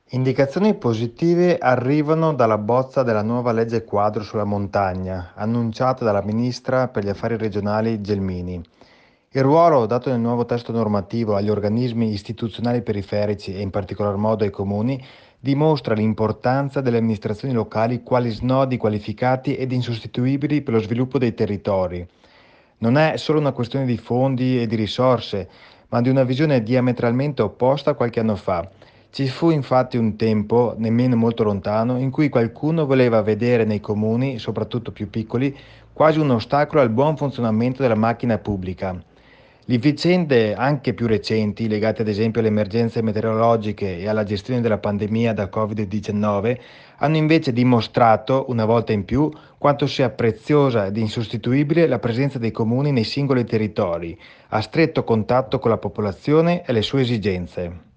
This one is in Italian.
Indicazioni positive arrivano dalla bozza della nuova legge quadro sulla montagna, annunciata dalla ministra per gli affari regionali Gelmini. Il ruolo dato nel nuovo testo normativo agli organismi istituzionali periferici e in particolar modo ai comuni dimostra l'importanza delle amministrazioni locali quali snodi qualificati ed insostituibili per lo sviluppo dei territori. Non è solo una questione di fondi e di risorse, ma di una visione diametralmente opposta a qualche anno fa. Ci fu infatti un tempo, nemmeno molto lontano, in cui qualcuno voleva vedere nei comuni, soprattutto più piccoli, quasi un ostacolo al buon funzionamento della macchina pubblica. Le vicende anche più recenti, legate ad esempio alle emergenze meteorologiche e alla gestione della pandemia da Covid-19, hanno invece dimostrato, una volta in più, quanto sia preziosa ed insostituibile la presenza dei comuni nei singoli territori, a stretto contatto con la popolazione e le sue esigenze.